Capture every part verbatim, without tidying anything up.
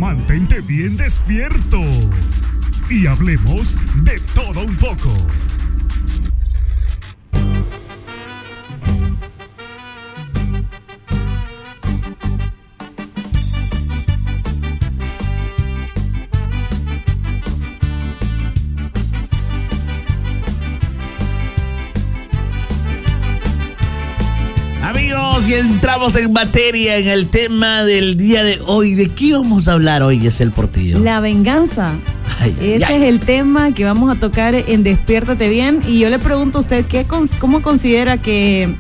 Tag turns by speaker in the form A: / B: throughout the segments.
A: Mantente bien despierto y hablemos de todo un poco.
B: Amigos, y entramos en materia en el tema del día de hoy. ¿De qué vamos a hablar hoy, Giselle Portillo?
C: La venganza. Ay, Ese ay. es el tema que vamos a tocar en Despiértate Bien. Y yo le pregunto a usted, ¿qué, ¿cómo considera que...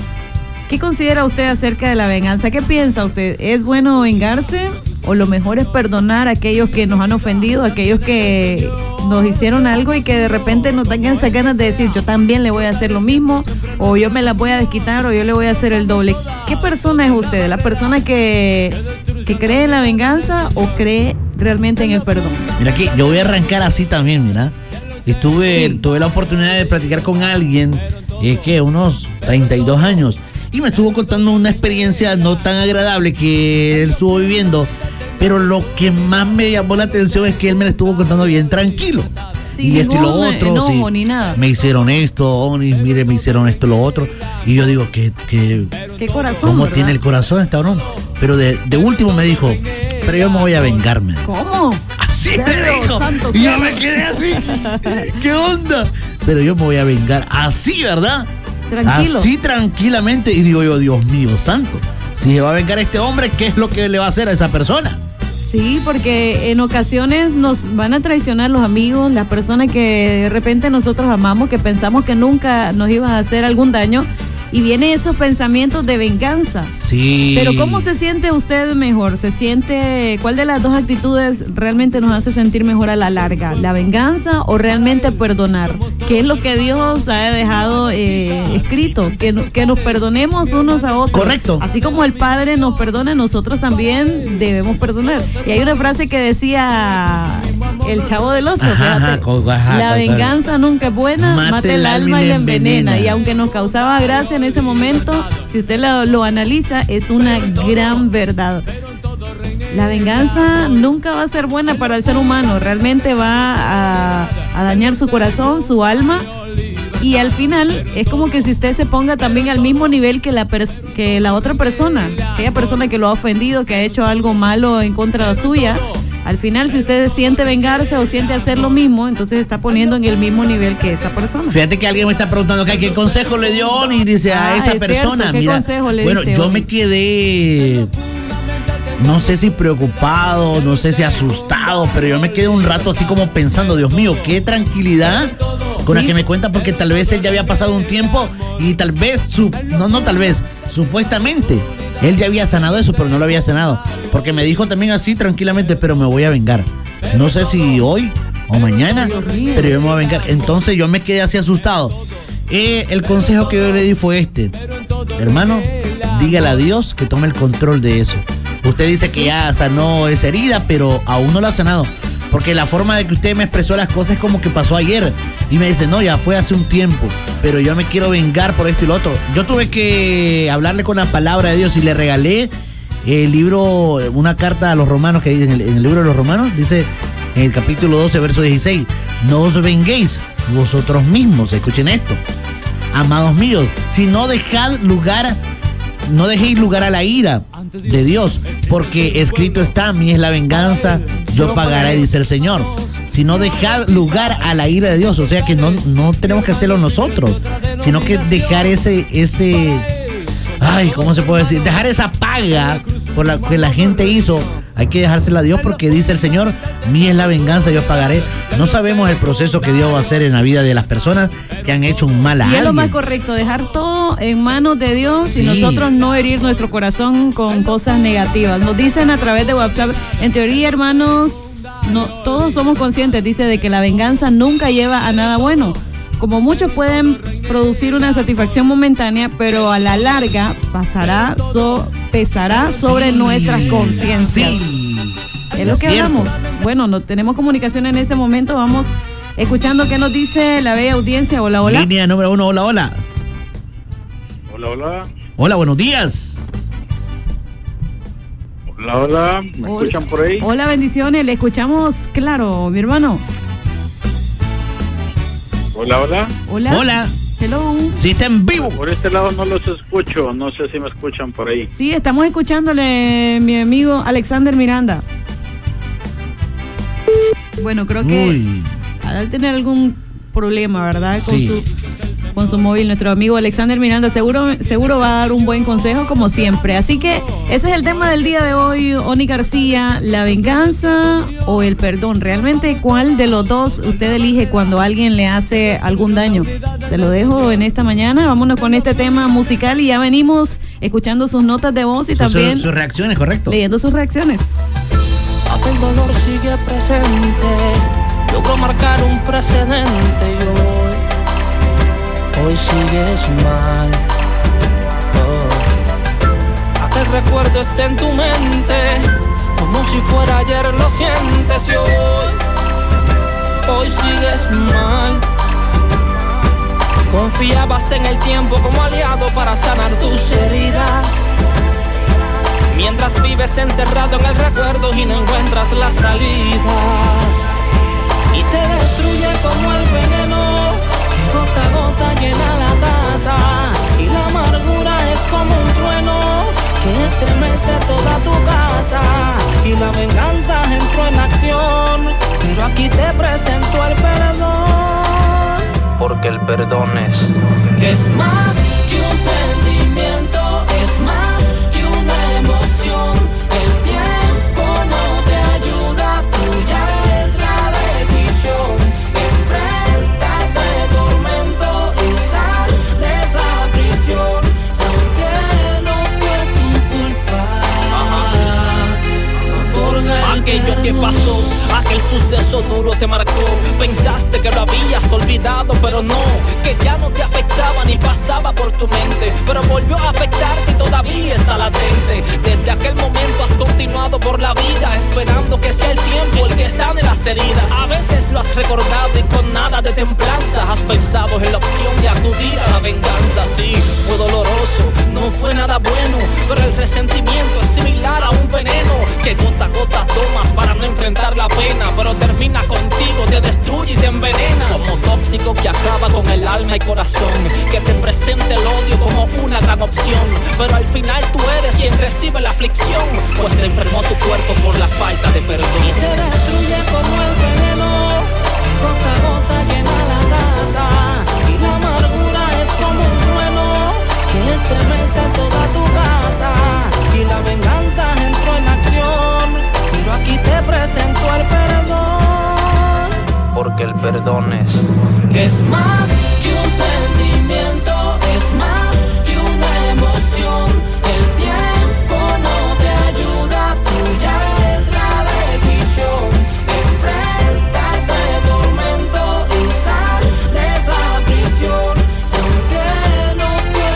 C: ¿Qué considera usted acerca de la venganza? ¿Qué piensa usted? ¿Es bueno vengarse o lo mejor es perdonar a aquellos que nos han ofendido, a aquellos que nos hicieron algo y que de repente nos dan esas ganas de decir yo también le voy a hacer lo mismo, o yo me las voy a desquitar, o yo le voy a hacer el doble? ¿Qué persona es usted? ¿La persona que, que cree en la venganza o cree realmente en el perdón?
B: Mira aquí, yo voy a arrancar así también, mira. Estuve, sí. tuve la oportunidad de platicar con alguien, eh, que unos treinta y dos años, y me estuvo contando una experiencia no tan agradable que él estuvo viviendo, pero lo que más me llamó la atención es que él me lo estuvo contando bien tranquilo.
C: Sí,
B: y esto y lo otro,
C: enojo,
B: sí,
C: ni nada.
B: Me hicieron esto, Onis, mire, me hicieron esto y lo otro. Y yo digo, ¿qué, qué,
C: ¿Qué corazón?
B: ¿Cómo
C: ¿verdad?
B: tiene el corazón este cabrón? Pero de, de último me dijo, pero yo me voy a vengarme.
C: ¿Cómo?
B: Así me dijo.
C: Santo,
B: y yo
C: santo.
B: me quedé así. ¿Qué onda? Pero yo me voy a vengar. Así, ¿verdad?
C: Tranquilo.
B: Así tranquilamente. Y digo yo, Dios mío santo, si se va a vengar este hombre, ¿qué es lo que le va a hacer a esa persona?
C: Sí, porque en ocasiones nos van a traicionar los amigos, las personas que de repente nosotros amamos, que pensamos que nunca nos iban a hacer algún daño, y vienen esos pensamientos de venganza.
B: Sí.
C: Pero ¿cómo se siente usted mejor? ¿Se siente, cuál de las dos actitudes realmente nos hace sentir mejor a la larga? ¿La venganza o realmente perdonar? ¿Qué es lo que Dios ha dejado eh, escrito? Que, que nos perdonemos unos a otros.
B: Correcto.
C: Así como el Padre nos perdona, nosotros también debemos perdonar. Y hay una frase que decía el Chavo del Ocho,
B: ajá,
C: fíjate,
B: ajá, ajá,
C: la venganza ajá. nunca es buena, mate, mate el alma y la envenena. envenena. Y aunque nos causaba gracia en ese momento, si usted lo, lo analiza, es una gran verdad. La venganza nunca va a ser buena para el ser humano, realmente va a, a dañar su corazón, su alma, y al final es como que si usted se ponga también al mismo nivel que la, pers- que la otra persona, aquella persona que lo ha ofendido, que ha hecho algo malo en contra suya. Al final, si usted siente vengarse o siente hacer lo mismo, entonces está poniendo en el mismo nivel que esa persona.
B: Fíjate que alguien me está preguntando acá qué consejo le dio Oni, dice a
C: ah,
B: esa
C: es
B: persona.
C: Cierto. ¿Qué
B: Mira,
C: consejo le
B: bueno,
C: diste,
B: yo
C: Onis?
B: me quedé, no sé si preocupado, no sé si asustado, pero yo me quedé un rato así como pensando, Dios mío, qué tranquilidad con ¿Sí? la que me cuenta, porque tal vez él ya había pasado un tiempo y tal vez, su, no, no tal vez, supuestamente él ya había sanado eso, pero no lo había sanado, porque me dijo también así tranquilamente, pero me voy a vengar. No sé si hoy o mañana, pero yo me voy a vengar. Entonces yo me quedé así asustado. Eh, el consejo que yo le di fue este: hermano, dígale a Dios que tome el control de eso. Usted dice que ya sanó esa herida, pero aún no la ha sanado, porque la forma de que usted me expresó las cosas es como que pasó ayer. Y me dice, no, ya fue hace un tiempo, pero yo me quiero vengar por esto y lo otro. Yo tuve que hablarle con la palabra de Dios y le regalé el libro, una carta a los romanos, que en el, en el libro de los romanos dice en el capítulo doce, verso dieciséis, no os venguéis vosotros mismos, escuchen esto, amados míos, si no dejad lugar, no dejéis lugar a la ira de Dios, porque escrito está, a mí es la venganza, yo pagaré, dice el Señor. Si no dejad lugar a la ira de Dios, o sea que no, no tenemos que hacerlo nosotros, sino que dejar ese, ese, ay, ¿cómo se puede decir? Dejar esa paga por la que la gente hizo, hay que dejársela a Dios, porque dice el Señor, mía es la venganza, yo pagaré. No sabemos el proceso que Dios va a hacer en la vida de las personas que han hecho un mal a
C: alguien. Y es lo más
B: alguien.
C: correcto, dejar todo en manos de Dios, sí. Y nosotros no herir nuestro corazón con cosas negativas. Nos dicen a través de WhatsApp, en teoría, hermanos, no, todos somos conscientes, dice, de que la venganza nunca lleva a nada bueno. Como muchos pueden producir una satisfacción momentánea, pero a la larga pasará, so, pesará sobre sí, nuestras conciencias. Sí, es lo que cierto. Hablamos. Bueno, no tenemos comunicación en este momento, vamos escuchando qué nos dice la bella audiencia. Hola, hola.
B: Línea número uno, hola, hola.
D: Hola, hola.
B: Hola, buenos días.
D: Ok, Hola, hola, ¿me hola. escuchan por ahí?
C: Hola, bendiciones, le escuchamos claro, mi hermano.
D: Hola, hola.
C: Hola.
B: Hola.
C: Hello.
B: Sí, está en vivo.
D: Por este lado no los escucho, no sé si me escuchan por ahí.
C: Sí, estamos escuchándole, mi amigo Alexander Miranda. Bueno, creo que
B: Uy.
C: al tener algún problema, ¿verdad? Con,
B: Sí.
C: su, con su móvil, nuestro amigo Alexander Miranda seguro, seguro va a dar un buen consejo como siempre. Así que ese es el tema del día de hoy, Oni García, la venganza o el perdón. Realmente, ¿cuál de los dos usted elige cuando alguien le hace algún daño? Se lo dejo en esta mañana. Vámonos con este tema musical y ya venimos escuchando sus notas de voz y
B: Sus-
C: también
B: sus reacciones, correcto.
C: leyendo sus reacciones.
E: Aquel dolor sigue presente, logró marcar un precedente y hoy, hoy sigues mal. Oh. Aquel recuerdo está en tu mente, como si fuera ayer lo sientes y hoy, hoy sigues mal. Confiabas en el tiempo como aliado para sanar tus heridas, mientras vives encerrado en el recuerdo y no encuentras la salida. Y te destruye como el veneno que gota a gota llena la taza. Y la amargura es como un trueno que estremece toda tu casa. Y la venganza entró en acción, pero aquí te presento el perdón. Porque el perdón es Es más que un sentimiento, es más que una emoción. El tiempo no te ayuda, tuya es la decisión. Enfrenta ese tormento y sal de esa prisión. Aunque no fue tu culpa, otorga el aquello perdón. Que pasó, aquel suceso duro te marcó. Pensaste que lo habías olvidado, pero no, que ya no te afectaba ni pasaba por tu mente, pero volvió a afectarte y todavía está latente. Desde aquel momento has continuado por la vida, esperando que sea el tiempo el que sane las heridas. A veces lo has recordado y con nada de templanza has pensado en la opción de acudir a la venganza. Sí, fue doloroso, no fue nada bueno, pero el resentimiento es similar a un veneno que gota a gota tomas para no enfrentar la pena, pero termina contigo, te destruye y te envenena. Como tóxico que acaba con el alma y corazón, que te presenta el odio como una gran opción, pero al final tú eres quien recibe la aflicción, pues se enfermó tu cuerpo por la falta de perdón. Y te destruye como el veneno, gota a gota llena la taza. Y la amargura es como un trueno que estremece toda tu casa. Y la venganza entró en acción, pero aquí te presento el perdón. Porque el perdón es Es más que un sentimiento, es más que una emoción. El tiempo no te ayuda, tuya es la decisión. Enfrenta ese tormento y sal de esa prisión. Aunque no fue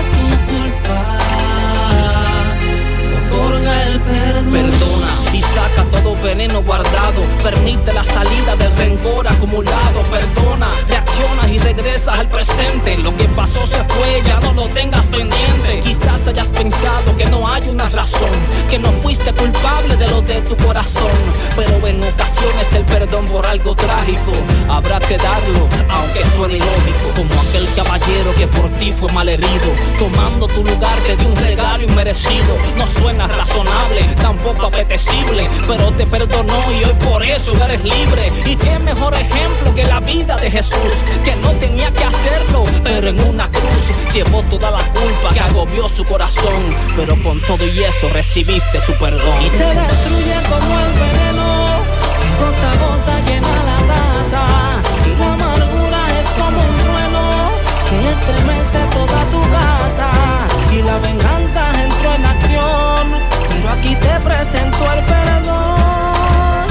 E: tu culpa, otorga el perdón. Perdona y saca todo veneno guardado, permite la salida del rencor acumulado. Perdona, reacciona y regresas al presente. Lo que pasó se fue, ya no lo tengas pendiente. Quizás hayas pensado que no hay una razón, que no fuiste culpable de lo de tu corazón, pero en ocasiones el perdón por algo trágico habrá que darlo, aunque suene ilógico. Como aquel caballero que por ti fue malherido, tomando tu lugar te dio un regalo inmerecido. No suena razonable, tampoco apetecible, pero te perdonó y hoy por eso eres libre. Y qué mejor ejemplo que la vida de Jesús, que no tenía que hacerlo, pero en una cruz llevó toda la culpa que agobió su corazón, pero con todo y eso recibiste su perdón. Y te destruye como el veneno que gota a gota llena la taza. Y la amargura es como un trueno que estremece toda tu casa. Y la venganza entró en acción, pero aquí te presento el perdón.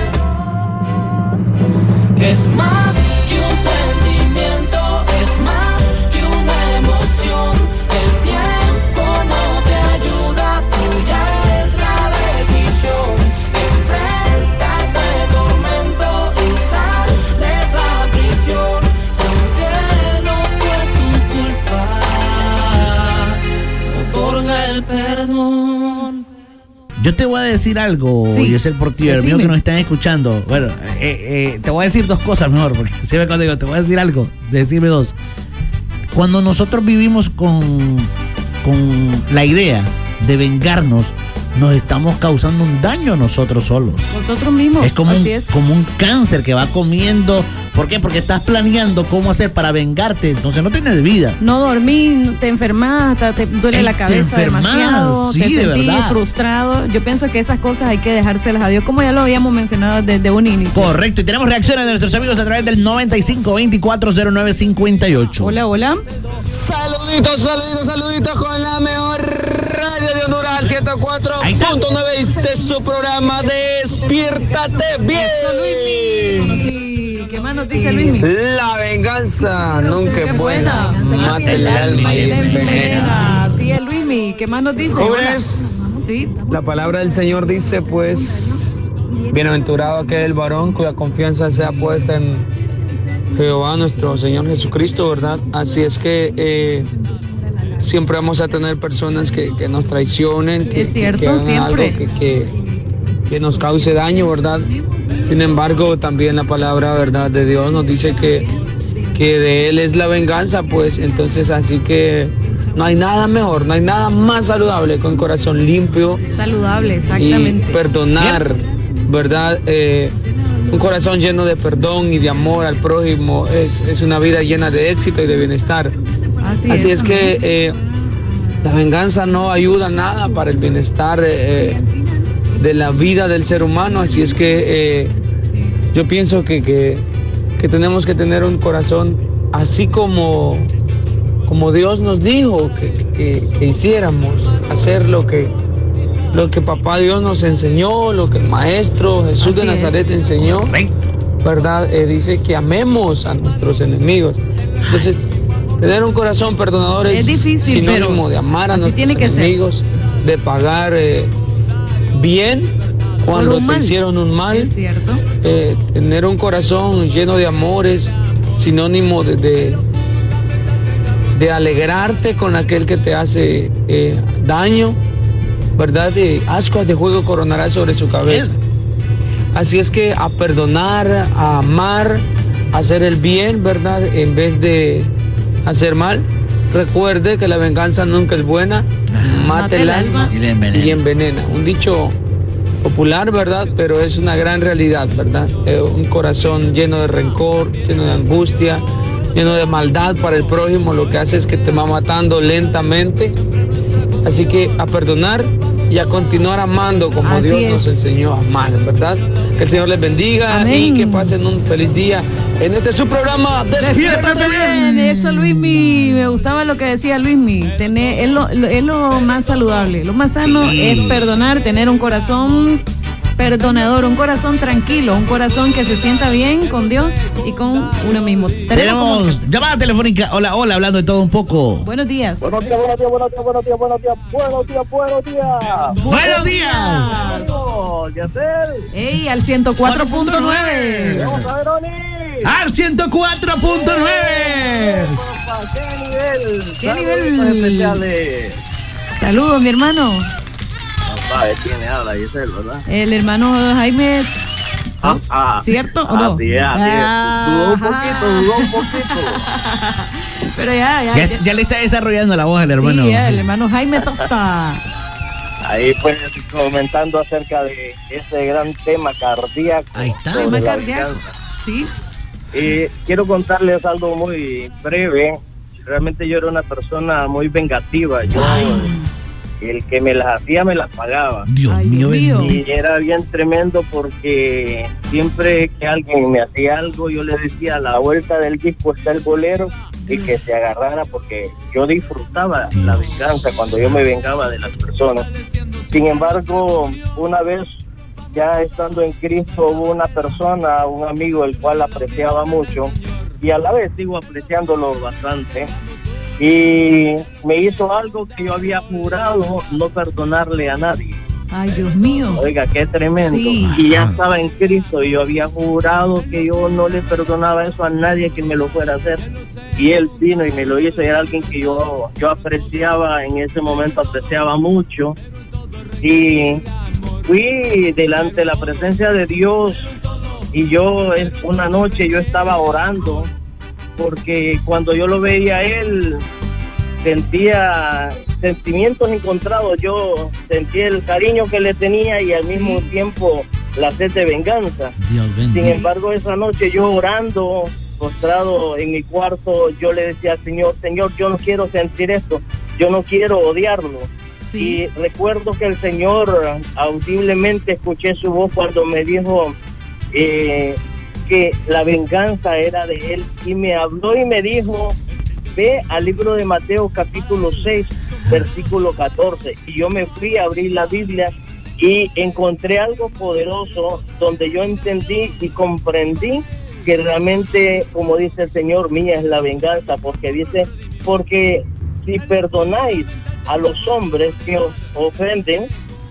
E: Es más que un sentimiento, es más que una emoción. El tiempo no te ayuda, tuya es la decisión. Enfrenta ese tormento y sal de esa prisión. Aunque no fue tu culpa, otorga el perdón.
B: Yo te voy a decir algo,
C: Sí.
B: yo sé el portillo, el mío que nos están escuchando. Bueno, eh, eh, te voy a decir dos cosas mejor, porque siempre cuando digo, te voy a decir algo, decirme dos. Cuando nosotros vivimos con, con la idea de vengarnos, nos estamos causando un daño a nosotros solos.
C: Nosotros mismos.
B: Es como, un,
C: así es.
B: como un cáncer que va comiendo. ¿Por qué? Porque estás planeando cómo hacer para vengarte, entonces no tienes vida.
C: No dormí, te enfermas, hasta te duele
B: Ey,
C: la cabeza
B: te enfermas,
C: demasiado,
B: sí,
C: te
B: de
C: sentís
B: verdad.
C: frustrado. Yo pienso que esas cosas hay que dejárselas a Dios, como ya lo habíamos mencionado desde un inicio.
B: Correcto, y tenemos reacciones de nuestros amigos a través del noventa y cinco veinticuatro cero nueve cincuenta y ocho.
C: Hola, hola.
F: Saluditos, saluditos, saluditos con la mejor radio de Honduras al ciento cuatro
B: Ahí está.
F: punto nueve de su programa Despiértate Bien.
C: Sí, ¿qué más nos dice Luismi?
F: La venganza nunca es buena, mata el alma y envenena.
C: Así es, Luismi. ¿Qué más nos dice?
F: Jóvenes,
C: Hola. Sí.
F: la palabra del Señor dice, pues, bienaventurado aquel varón cuya confianza sea puesta en Jehová, nuestro Señor Jesucristo, ¿verdad? Así es que eh, siempre vamos a tener personas que, que nos traicionen, que,
C: Es cierto,
F: que, que hagan
C: siempre.
F: algo que, que, que nos cause daño, ¿verdad? Sin embargo, también la palabra, ¿verdad?, de Dios nos dice que, que de Él es la venganza, pues, entonces así que no hay nada mejor, no hay nada más saludable que un corazón limpio
C: Saludable,
F: y
C: exactamente.
F: perdonar, ¿verdad? Eh, un corazón lleno de perdón y de amor al prójimo es, es una vida llena de éxito y de bienestar.
C: Así,
F: Así es
C: amén.
F: que eh, la venganza no ayuda nada para el bienestar eh, de la vida del ser humano. Así es que eh, yo pienso que, que, que tenemos que tener un corazón así como, como Dios nos dijo que, que, que hiciéramos, hacer lo que, lo que Papá Dios nos enseñó, lo que el Maestro Jesús
C: Así
F: de Nazaret
C: es.
F: enseñó.
B: Correcto.
F: ¿Verdad? Eh, dice que amemos a nuestros enemigos. Entonces, tener un corazón perdonador es,
C: Es difícil,
F: sinónimo
C: pero
F: de amar a
C: así
F: nuestros
C: tiene que ser.
F: enemigos, de pagar eh, bien cuando
C: Por un
F: te
C: mal.
F: hicieron un mal.
C: Es cierto.
F: Eh, tener un corazón lleno de amor es sinónimo de, de, de alegrarte con aquel que te hace eh, daño, ¿verdad? De ascuas de fuego coronará sobre su cabeza. Así es que a perdonar, a amar, a hacer el bien, ¿verdad? En vez de hacer mal. Recuerde que la venganza nunca es buena, mata el alma
B: Y le envenena.
F: y envenena. Un dicho popular, ¿verdad? Pero es una gran realidad, ¿verdad? Eh, un corazón lleno de rencor, lleno de angustia, lleno de maldad para el prójimo, lo que hace es que te va matando lentamente. Así que a perdonar y a continuar amando como
C: Así
F: Dios
C: es.
F: nos enseñó a amar, ¿verdad? Que el Señor les bendiga.
C: Amén.
F: Y que pasen un feliz día en este su programa Despiértate Bien.
C: Eso, Luismi, me gustaba lo que decía Luismi. Tener, es, lo, lo- es lo más saludable, lo más sano
B: Sí.
C: es perdonar, tener un corazón perdonador, un corazón tranquilo, un corazón que se sienta bien con Dios y con uno mismo. Tenemos como-
B: Tenemos llamada telefónica. Hola, hola, hablando de todo un poco.
C: Buenos días.
D: Buenos días, buenos días, buenos días, buenos días, buenos días, buenos días, buenos días.
B: Buenos días.
D: Saludos, Yacel.
C: Ey, al ciento cuatro punto nueve.
D: Vamos a ver, Oni.
B: Al ciento cuatro punto nueve.
D: Opa, ¿qué nivel?
C: ¿Qué
D: Saluditos
C: nivel?
D: especiales.
C: Saludos, mi hermano.
D: No sabe quién habla, Yacel, ¿verdad?
C: El hermano Jaime.
D: Ah, ah.
C: ¿Cierto o no?
D: Así es, así es. Dudó un poquito, dudó un poquito.
C: Pero ya, ya.
B: Ya,
C: ya-
B: ya le está desarrollando la voz al hermano.
C: Sí, ya, el hermano Jaime Tosta.
D: Ahí pues comentando acerca de ese gran tema cardíaco.
B: Ahí está.
D: sobre
C: Tema
D: la
C: cardíaco.
D: venganza.
C: Sí.
D: Eh, quiero contarles algo muy breve. Realmente yo era una persona muy vengativa. Yo, el que me las hacía, me las pagaba.
B: Dios
C: Ay,
B: mío,
C: Dios mío.
B: bendito.
D: Y era bien tremendo porque siempre que alguien me hacía algo, yo le decía, a la vuelta del disco está el bolero, y que se agarrara, porque yo disfrutaba la venganza cuando yo me vengaba de las personas. Sin embargo, una vez, ya estando en Cristo, hubo una persona, un amigo, el cual apreciaba mucho, y a la vez sigo apreciándolo bastante, y me hizo algo que yo había jurado no perdonarle a nadie.
C: Ay, Dios mío.
D: Oiga, qué tremendo.
C: Sí.
D: Y ya estaba en Cristo y yo había jurado que yo no le perdonaba eso a nadie que me lo fuera a hacer. Y él vino y me lo hizo, y era alguien que yo, yo apreciaba, en ese momento apreciaba mucho. Y fui delante de la presencia de Dios y yo una noche yo estaba orando porque cuando yo lo veía a él sentía sentimientos encontrados. Yo sentía el cariño que le tenía y al mismo sí. tiempo la sed de venganza. Sin embargo, esa noche yo orando, postrado en mi cuarto, yo le decía al Señor, Señor, yo no quiero sentir esto, yo no quiero odiarlo. Sí. Y recuerdo que el Señor audiblemente escuché su voz cuando me dijo eh, que la venganza era de Él, y me habló y me dijo, ve al libro de Mateo capítulo seis, versículo catorce, y yo me fui a abrir la Biblia y encontré algo poderoso donde yo entendí y comprendí que realmente, como dice el Señor, mía es la venganza, porque dice, porque si perdonáis a los hombres que os ofenden,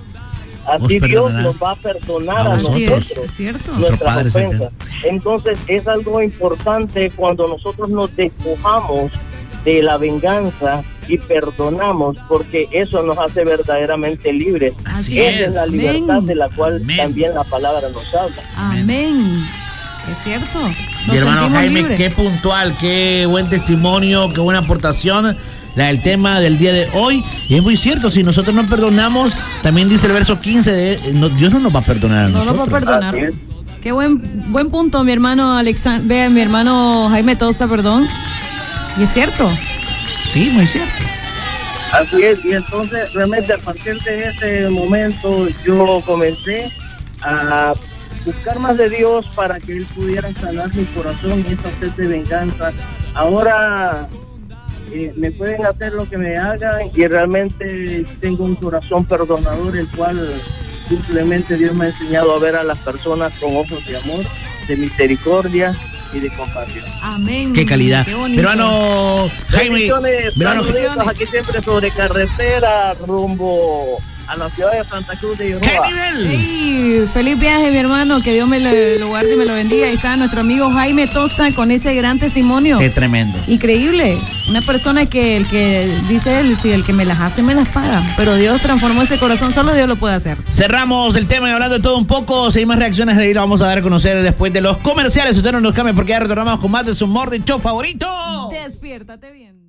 D: así Dios nos va a perdonar a, a nosotros,
C: es cierto.
D: nuestras ofensas. Entonces es algo importante cuando nosotros nos despojamos de la venganza y perdonamos, porque eso nos hace verdaderamente libres.
C: Así
D: Esa
C: es.
D: es la libertad
C: Amén.
D: de la cual
B: Amén.
D: también la palabra nos habla.
C: Amén. Es cierto. Nos
B: Mi hermano Jaime,
C: libres.
B: qué puntual, qué buen testimonio, qué buena aportación la del tema del día de hoy. Y es muy cierto, si nosotros no perdonamos, también dice el verso quince, de, no, Dios no nos va a perdonar a
C: no
B: nosotros.
C: No nos va a perdonar.
D: Así es.
C: Qué buen buen punto, mi hermano Alexander, vea, mi hermano Jaime Tosta, perdón. Y es cierto.
B: Sí, muy cierto.
D: Así es, y entonces realmente a partir de ese momento yo comencé a buscar más de Dios para que Él pudiera sanar mi corazón y esa sed de venganza. Ahora eh, me pueden hacer lo que me hagan y realmente tengo un corazón perdonador, el cual simplemente Dios me ha enseñado a ver a las personas con ojos de amor, de misericordia y de compasión.
C: Amén.
B: Qué calidad.
C: Qué bonito.
B: Hermano Jaime,
D: Bendiciones,
B: hermano,
D: saluditos aquí siempre sobre carretera rumbo a la ciudad de Santa Cruz de
B: ¿qué
D: Iowa.
B: nivel?
C: Hey, feliz viaje, mi hermano, que Dios me lo, lo guarde y me lo bendiga. Ahí está nuestro amigo Jaime Tosta con ese gran testimonio.
B: Qué tremendo.
C: Increíble. Una persona que el que dice él, si el que me las hace me las paga, pero Dios transformó ese corazón, solo Dios lo puede hacer.
B: Cerramos el tema y hablando de todo un poco, si hay más reacciones de ahí lo vamos a dar a conocer después de los comerciales. Usted no nos cambie porque ya retornamos con más de su Morning Show favorito.
C: Despiértate bien.